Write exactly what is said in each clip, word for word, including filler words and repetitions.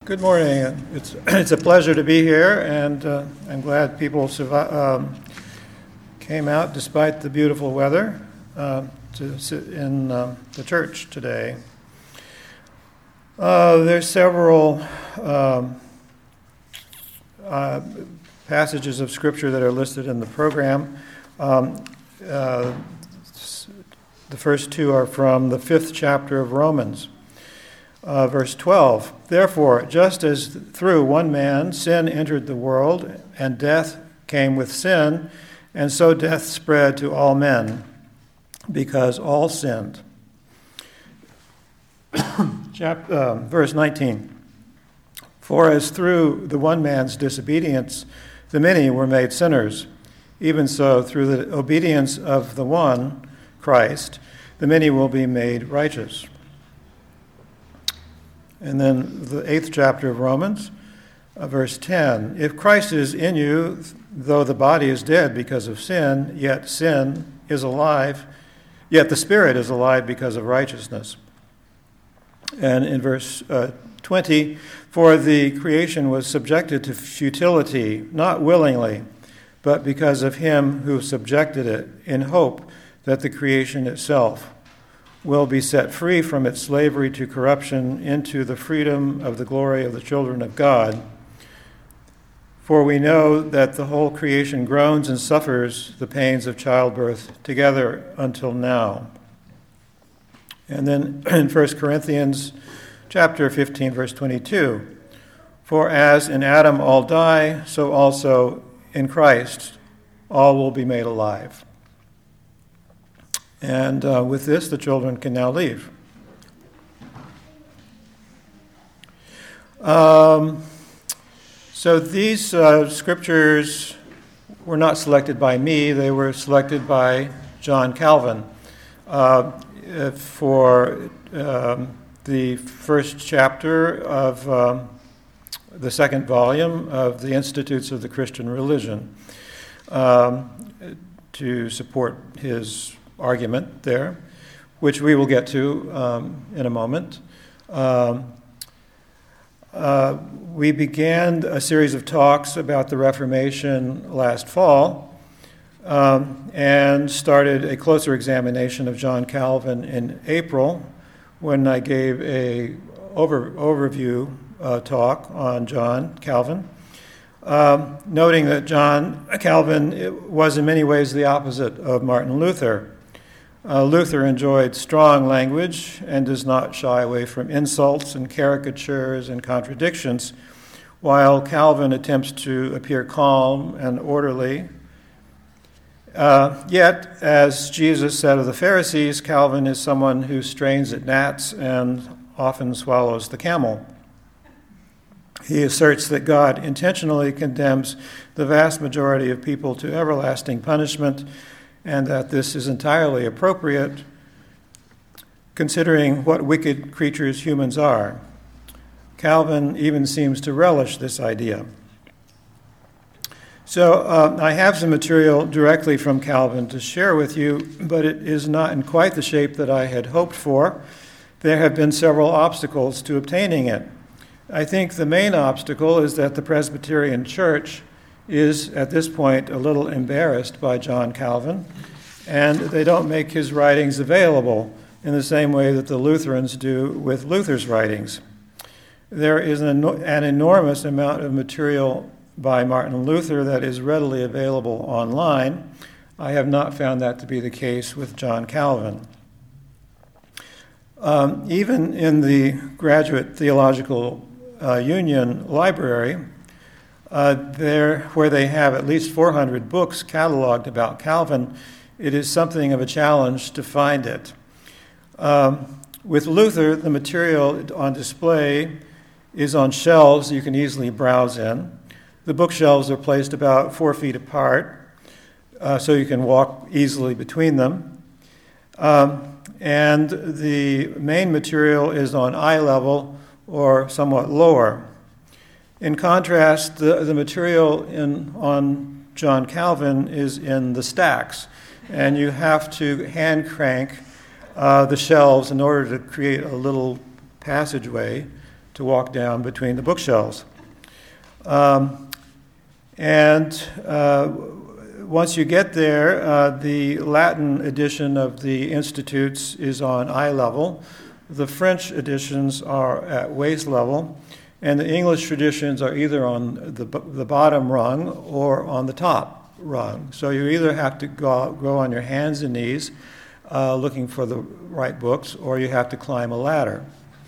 Good morning. It's it's a pleasure to be here, and uh, I'm glad people survi- um, came out despite the beautiful weather uh, to sit in uh, the church today. Uh, there's several um, uh, passages of Scripture that are listed in the program. Um, uh, the first two are from the fifth chapter of Romans. Uh, verse twelve, therefore, just as through one man sin entered the world, and death came with sin, and so death spread to all men, because all sinned. Chap- uh, verse nineteen, for as through the one man's disobedience the many were made sinners, even so through the obedience of the one, Christ, the many will be made righteous. And then the eighth chapter of Romans, uh, verse ten. If Christ is in you, though the body is dead because of sin, yet sin is alive, yet the Spirit is alive because of righteousness. And in verse uh, twenty, for the creation was subjected to futility, not willingly, but because of him who subjected it, in hope that the creation itself will be set free from its slavery to corruption into the freedom of the glory of the children of God. For we know that the whole creation groans and suffers the pains of childbirth together until now. And then in First Corinthians chapter fifteen, verse twenty-two, for as in Adam all die, so also in Christ all will be made alive. And uh, with this, the children can now leave. Um, so these uh, scriptures were not selected by me. They were selected by John Calvin uh, for um, the first chapter of um, the second volume of the Institutes of the Christian Religion um, to support his argument there, which we will get to um, in a moment. Um, uh, we began a series of talks about the Reformation last fall um, and started a closer examination of John Calvin in April when I gave a over, overview uh, talk on John Calvin, um, noting that John Calvin was in many ways the opposite of Martin Luther. Uh, Luther enjoyed strong language and does not shy away from insults and caricatures and contradictions, while Calvin attempts to appear calm and orderly. Uh, yet, as Jesus said of the Pharisees, Calvin is someone who strains at gnats and often swallows the camel. He asserts that God intentionally condemns the vast majority of people to everlasting punishment, and that this is entirely appropriate considering what wicked creatures humans are. Calvin even seems to relish this idea. So uh, I have some material directly from Calvin to share with you, but it is not in quite the shape that I had hoped for. There have been several obstacles to obtaining it. I think the main obstacle is that the Presbyterian Church is at this point a little embarrassed by John Calvin, and they don't make his writings available in the same way that the Lutherans do with Luther's writings. There is an, an enormous amount of material by Martin Luther that is readily available online. I have not found that to be the case with John Calvin. Um, even in the Graduate Theological uh, Union Library, Uh, there, where they have at least four hundred books cataloged about Calvin, it is something of a challenge to find it. Um, with Luther, the material on display is on shelves you can easily browse in. The bookshelves are placed about four feet apart, uh, so you can walk easily between them. Um, and the main material is on eye level or somewhat lower. In contrast, the, the material in, on John Calvin is in the stacks, and you have to hand crank uh, the shelves in order to create a little passageway to walk down between the bookshelves. Um, and uh, once you get there, uh, the Latin edition of the Institutes is on eye level. The French editions are at waist level, and the English traditions are either on the, the bottom rung or on the top rung. So you either have to go, go on your hands and knees uh, looking for the right books, or you have to climb a ladder.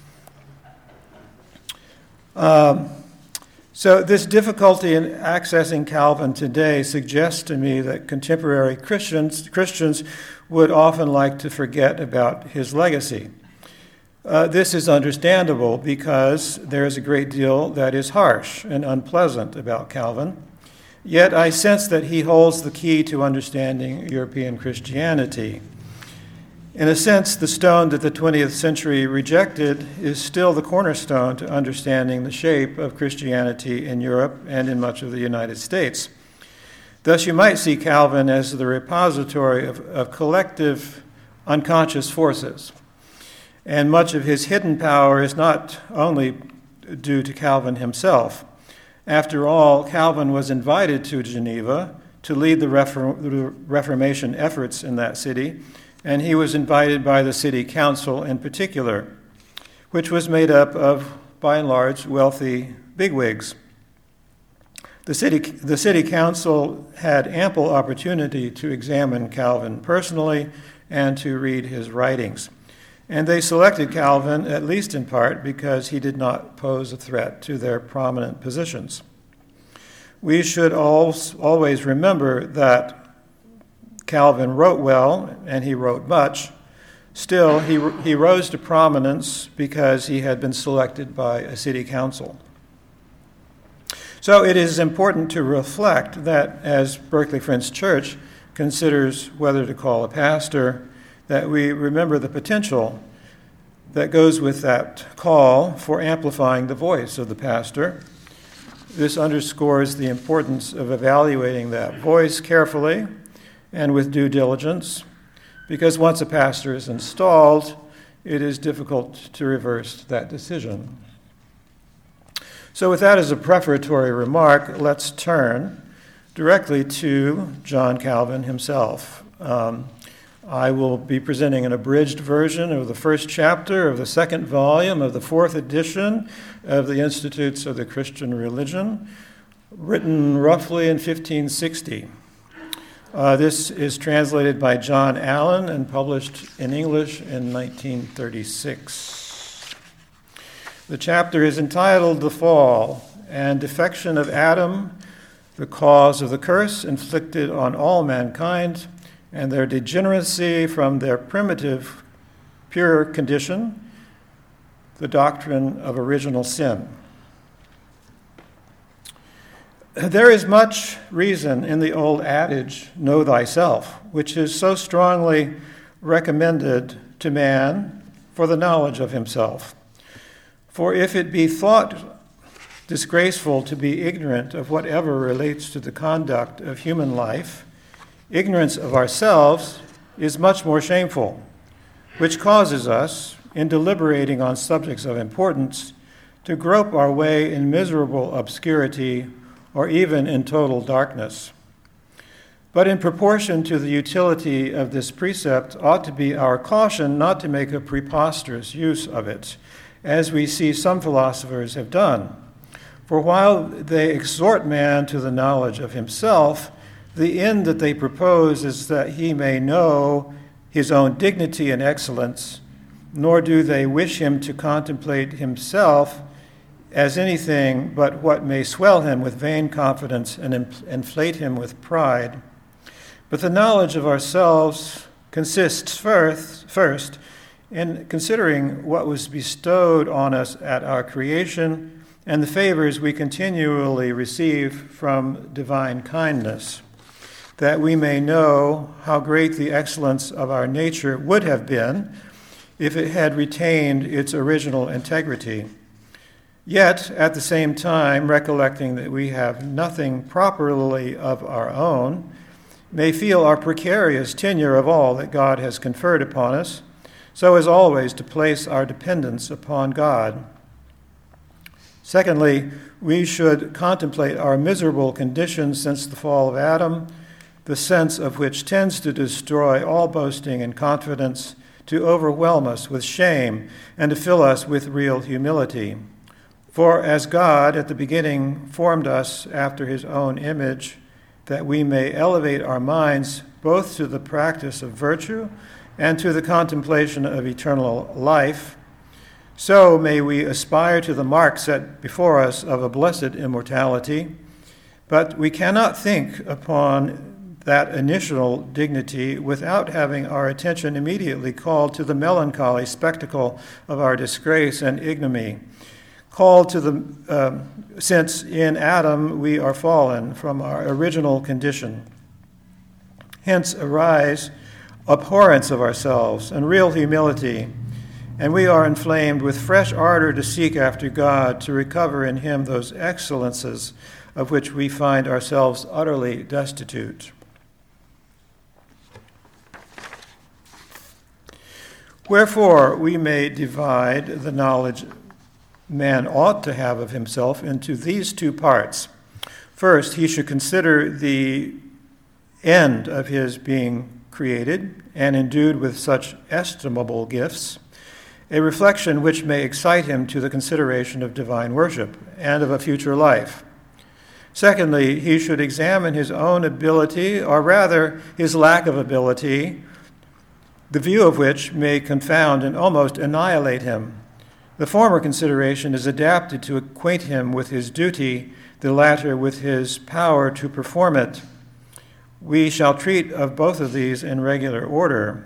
Um, so this difficulty in accessing Calvin today suggests to me that contemporary Christians, Christians would often like to forget about his legacy. Uh, this is understandable because there is a great deal that is harsh and unpleasant about Calvin. Yet I sense that he holds the key to understanding European Christianity. In a sense, the stone that the twentieth century rejected is still the cornerstone to understanding the shape of Christianity in Europe and in much of the United States. Thus, you might see Calvin as the repository of, of collective unconscious forces. And much of his hidden power is not only due to Calvin himself. After all, Calvin was invited to Geneva to lead the Reformation efforts in that city, and he was invited by the city council in particular, which was made up of, by and large, wealthy bigwigs. The city, the city council had ample opportunity to examine Calvin personally and to read his writings. And they selected Calvin, at least in part, because he did not pose a threat to their prominent positions. We should always remember that Calvin wrote well, and he wrote much. Still, he, he rose to prominence because he had been selected by a city council. So it is important to reflect that as Berkeley Friends Church considers whether to call a pastor, that we remember the potential that goes with that call for amplifying the voice of the pastor. This underscores the importance of evaluating that voice carefully and with due diligence, because once a pastor is installed, it is difficult to reverse that decision. So with that as a prefatory remark, let's turn directly to John Calvin himself. Um, I will be presenting an abridged version of the first chapter of the second volume of the fourth edition of the Institutes of the Christian Religion, written roughly in fifteen sixty. Uh, this is translated by John Allen and published in English in nineteen thirty-six. The chapter is entitled The Fall and Defection of Adam, the Cause of the Curse Inflicted on All Mankind, and their degeneracy from their primitive, pure condition, the doctrine of original sin. There is much reason in the old adage, know thyself, which is so strongly recommended to man for the knowledge of himself. For if it be thought disgraceful to be ignorant of whatever relates to the conduct of human life, ignorance of ourselves is much more shameful, which causes us, in deliberating on subjects of importance, to grope our way in miserable obscurity or even in total darkness. But in proportion to the utility of this precept ought to be our caution not to make a preposterous use of it, as we see some philosophers have done. For while they exhort man to the knowledge of himself, the end that they propose is that he may know his own dignity and excellence, nor do they wish him to contemplate himself as anything but what may swell him with vain confidence and inflate him with pride. But the knowledge of ourselves consists first, first in considering what was bestowed on us at our creation and the favors we continually receive from divine kindness, that we may know how great the excellence of our nature would have been if it had retained its original integrity. Yet, at the same time, recollecting that we have nothing properly of our own, may feel our precarious tenure of all that God has conferred upon us, so as always to place our dependence upon God. Secondly, we should contemplate our miserable condition since the fall of Adam, the sense of which tends to destroy all boasting and confidence, to overwhelm us with shame, and to fill us with real humility. For as God at the beginning formed us after his own image, that we may elevate our minds both to the practice of virtue and to the contemplation of eternal life, so may we aspire to the mark set before us of a blessed immortality. But we cannot think upon that initial dignity without having our attention immediately called to the melancholy spectacle of our disgrace and ignominy, called to the, um, since in Adam we are fallen from our original condition. Hence arise abhorrence of ourselves and real humility, and we are inflamed with fresh ardor to seek after God, to recover in him those excellences of which we find ourselves utterly destitute. Wherefore we may divide the knowledge man ought to have of himself into these two parts. First, he should consider the end of his being created and endued with such estimable gifts, a reflection which may excite him to the consideration of divine worship and of a future life. Secondly, he should examine his own ability, or rather his lack of ability, the view of which may confound and almost annihilate him. The former consideration is adapted to acquaint him with his duty, the latter with his power to perform it. We shall treat of both of these in regular order.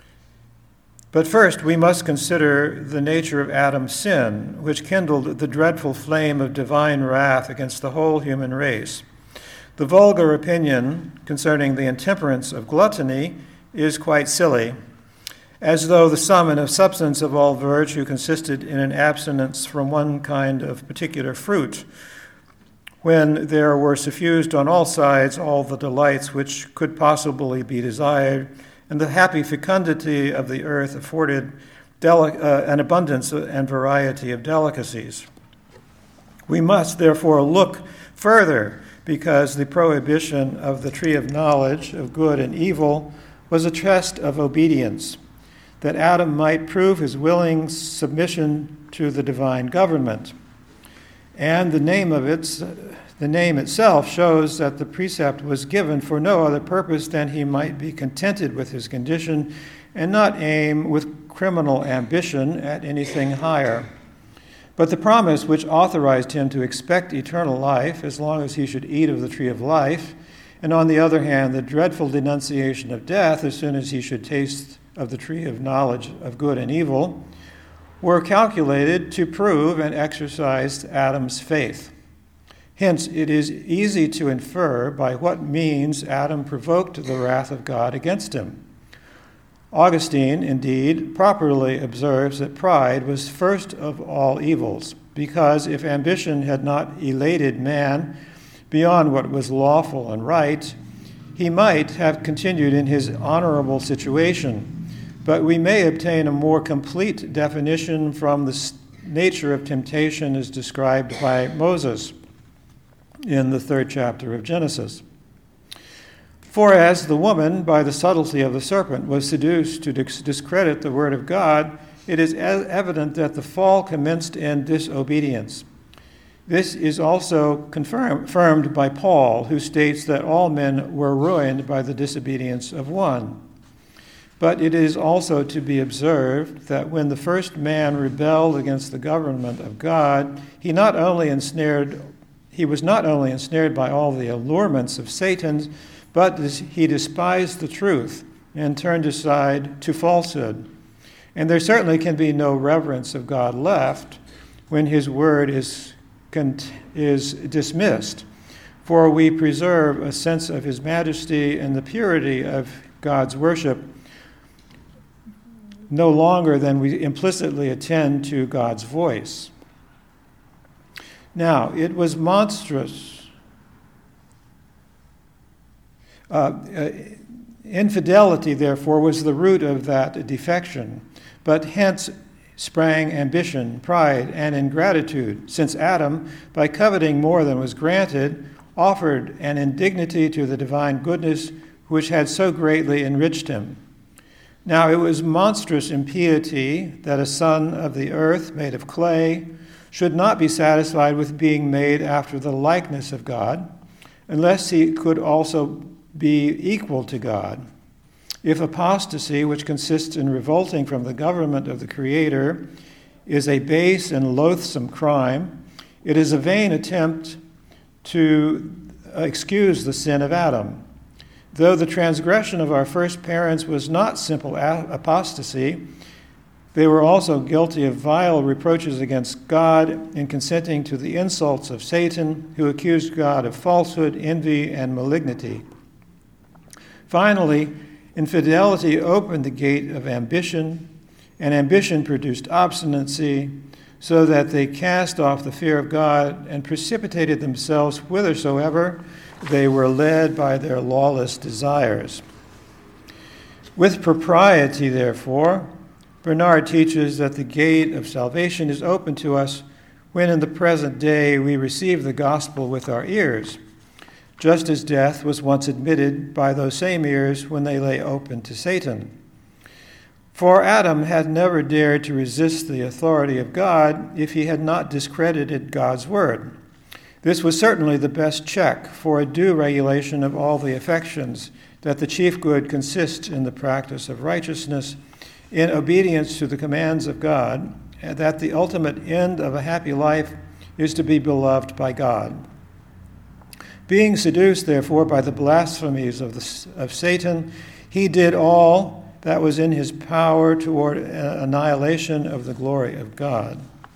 But first, we must consider the nature of Adam's sin, which kindled the dreadful flame of divine wrath against the whole human race. The vulgar opinion concerning the intemperance of gluttony is quite silly, as though the sum and substance of all virtue consisted in an abstinence from one kind of particular fruit, when there were suffused on all sides all the delights which could possibly be desired, and the happy fecundity of the earth afforded deli- uh, an abundance and variety of delicacies. We must therefore look further, because the prohibition of the tree of knowledge of good and evil was a test of obedience, that Adam might prove his willing submission to the divine government. And the name of its, the name itself shows that the precept was given for no other purpose than he might be contented with his condition and not aim with criminal ambition at anything higher. But the promise which authorized him to expect eternal life as long as he should eat of the tree of life, and on the other hand, the dreadful denunciation of death as soon as he should taste of the tree of knowledge of good and evil, were calculated to prove and exercise Adam's faith. Hence, it is easy to infer by what means Adam provoked the wrath of God against him. Augustine, indeed, properly observes that pride was first of all evils, because if ambition had not elated man beyond what was lawful and right, he might have continued in his honorable situation. But we may obtain a more complete definition from the nature of temptation as described by Moses in the third chapter of Genesis. For as the woman, by the subtlety of the serpent, was seduced to discredit the word of God, it is evident that the fall commenced in disobedience. This is also confirmed by Paul, who states that all men were ruined by the disobedience of one. But it is also to be observed that when the first man rebelled against the government of God, he not only ensnared, he was not only ensnared by all the allurements of Satan, but he despised the truth and turned aside to falsehood. And there certainly can be no reverence of God left when his word is, is dismissed, for we preserve a sense of his majesty and the purity of God's worship no longer than we implicitly attend to God's voice. Now, it was monstrous. Uh, uh, infidelity, therefore, was the root of that defection, but hence sprang ambition, pride, and ingratitude, since Adam, by coveting more than was granted, offered an indignity to the divine goodness which had so greatly enriched him. Now it was monstrous impiety that a son of the earth, made of clay, should not be satisfied with being made after the likeness of God, unless he could also be equal to God. If apostasy, which consists in revolting from the government of the Creator, is a base and loathsome crime, it is a vain attempt to excuse the sin of Adam. Though the transgression of our first parents was not simple apostasy, they were also guilty of vile reproaches against God in consenting to the insults of Satan, who accused God of falsehood, envy, and malignity. Finally, infidelity opened the gate of ambition, and ambition produced obstinacy, so that they cast off the fear of God and precipitated themselves whithersoever they were led by their lawless desires. With propriety, therefore, Bernard teaches that the gate of salvation is open to us when in the present day we receive the gospel with our ears, just as death was once admitted by those same ears when they lay open to Satan. For Adam had never dared to resist the authority of God if he had not discredited God's word. This was certainly the best check for a due regulation of all the affections, that the chief good consists in the practice of righteousness, in obedience to the commands of God, and that the ultimate end of a happy life is to be beloved by God. Being seduced, therefore, by the blasphemies of, the, of Satan, he did all that was in his power toward annihilation of the glory of God.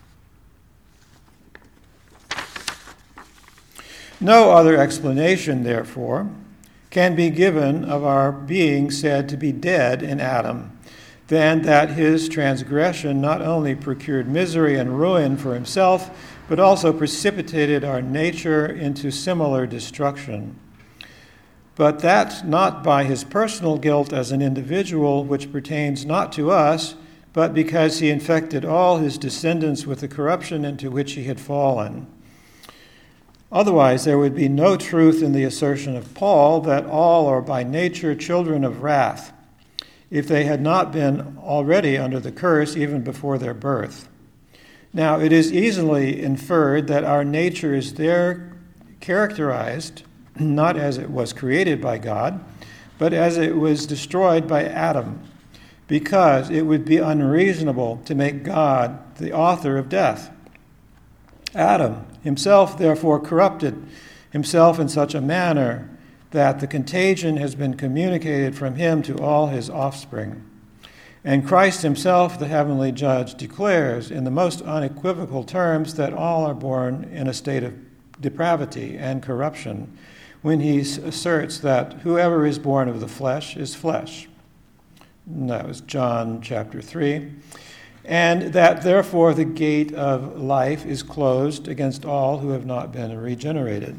No other explanation, therefore, can be given of our being said to be dead in Adam than that his transgression not only procured misery and ruin for himself, but also precipitated our nature into similar destruction. But that not by his personal guilt as an individual, which pertains not to us, but because he infected all his descendants with the corruption into which he had fallen. Otherwise, there would be no truth in the assertion of Paul that all are by nature children of wrath, if they had not been already under the curse even before their birth. Now, it is easily inferred that our nature is there characterized not as it was created by God, but as it was destroyed by Adam, because it would be unreasonable to make God the author of death. Adam himself, therefore, corrupted himself in such a manner that the contagion has been communicated from him to all his offspring. And Christ himself, the heavenly judge, declares in the most unequivocal terms that all are born in a state of depravity and corruption, when he asserts that whoever is born of the flesh is flesh. And that was John chapter three. And that therefore the gate of life is closed against all who have not been regenerated.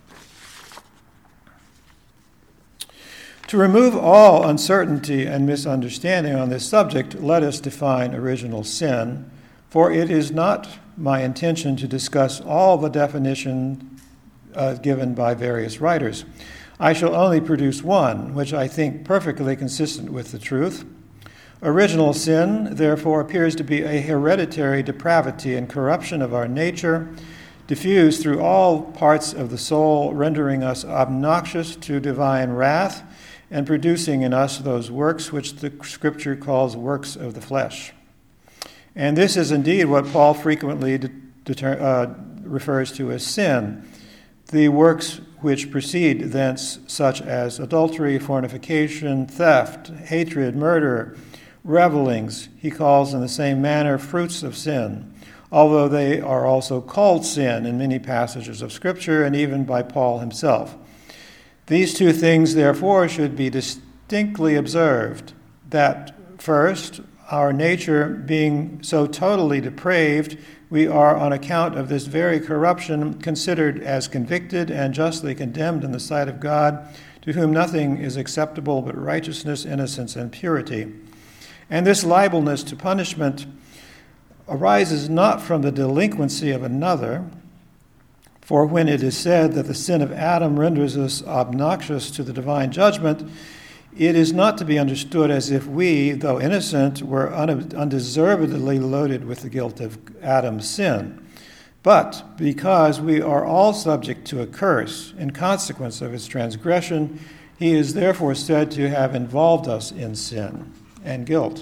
To remove all uncertainty and misunderstanding on this subject, let us define original sin, for it is not my intention to discuss all the definition uh, given by various writers. I shall only produce one, which I think perfectly consistent with the truth. Original sin, therefore, appears to be a hereditary depravity and corruption of our nature, diffused through all parts of the soul, rendering us obnoxious to divine wrath, and producing in us those works which the Scripture calls works of the flesh. And this is indeed what Paul frequently de- deter- uh, refers to as sin, the works which proceed thence, such as adultery, fornication, theft, hatred, murder, revelings, he calls in the same manner fruits of sin, although they are also called sin in many passages of Scripture and even by Paul himself. These two things, therefore, should be distinctly observed, that first, our nature being so totally depraved, we are, on account of this very corruption, considered as convicted and justly condemned in the sight of God, to whom nothing is acceptable but righteousness, innocence, and purity. And this liableness to punishment arises not from the delinquency of another, for when it is said that the sin of Adam renders us obnoxious to the divine judgment, it is not to be understood as if we, though innocent, were undeservedly loaded with the guilt of Adam's sin, but because we are all subject to a curse in consequence of his transgression, he is therefore said to have involved us in sin and guilt.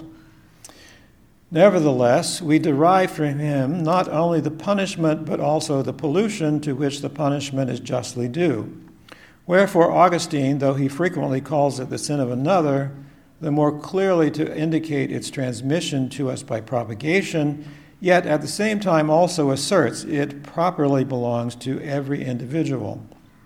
Nevertheless, we derive from him not only the punishment, but also the pollution to which the punishment is justly due. Wherefore Augustine, though he frequently calls it the sin of another, the more clearly to indicate its transmission to us by propagation, yet at the same time also asserts it properly belongs to every individual.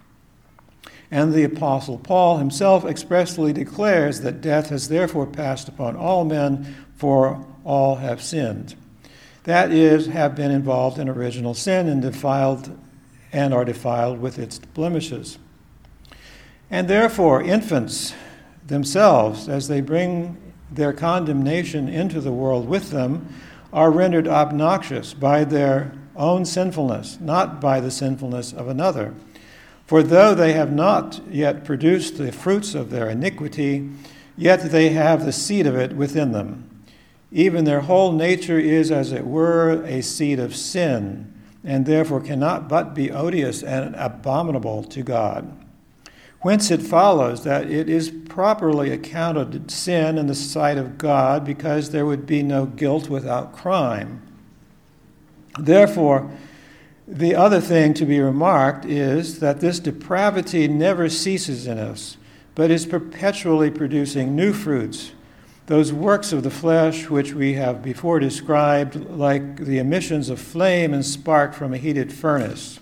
And the Apostle Paul himself expressly declares that death has therefore passed upon all men, for all have sinned. That is, have been involved in original sin and defiled and are defiled with its blemishes. And therefore infants themselves, as they bring their condemnation into the world with them, are rendered obnoxious by their own sinfulness, not by the sinfulness of another. For though they have not yet produced the fruits of their iniquity, yet they have the seed of it within them. Even their whole nature is, as it were, a seed of sin, and therefore cannot but be odious and abominable to God. Whence it follows that it is properly accounted sin in the sight of God, because there would be no guilt without crime. Therefore, the other thing to be remarked is that this depravity never ceases in us, but is perpetually producing new fruits, those works of the flesh which we have before described, like the emissions of flame and spark from a heated furnace.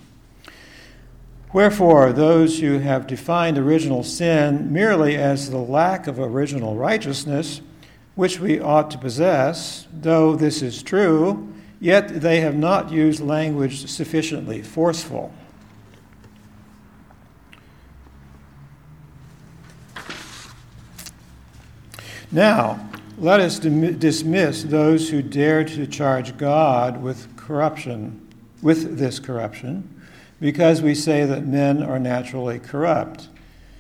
Wherefore, those who have defined original sin merely as the lack of original righteousness, which we ought to possess, though this is true, yet they have not used language sufficiently forceful. Now, let us dim- dismiss those who dare to charge God with corruption, with this corruption, because we say that men are naturally corrupt.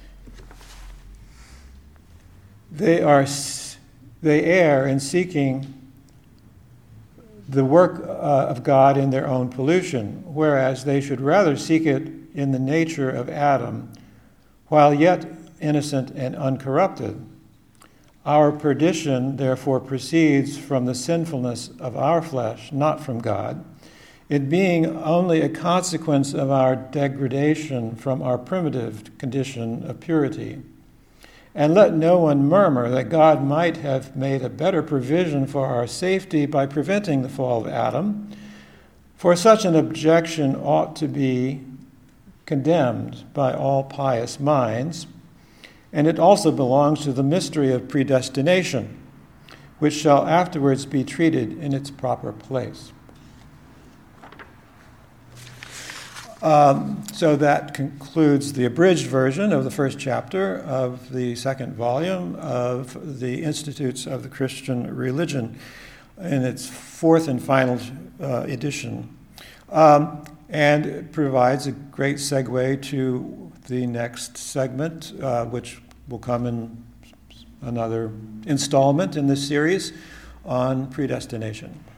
They are, they err in seeking the work uh, of God in their own pollution, whereas they should rather seek it in the nature of Adam, while yet innocent and uncorrupted. Our perdition, therefore, proceeds from the sinfulness of our flesh, not from God, it being only a consequence of our degradation from our primitive condition of purity. And let no one murmur that God might have made a better provision for our safety by preventing the fall of Adam, for such an objection ought to be condemned by all pious minds, and it also belongs to the mystery of predestination, which shall afterwards be treated in its proper place. Um, so that concludes the abridged version of the first chapter of the second volume of the Institutes of the Christian Religion in its fourth and final uh, edition. Um, and it provides a great segue to the next segment, uh, which will come in another installment in this series on predestination.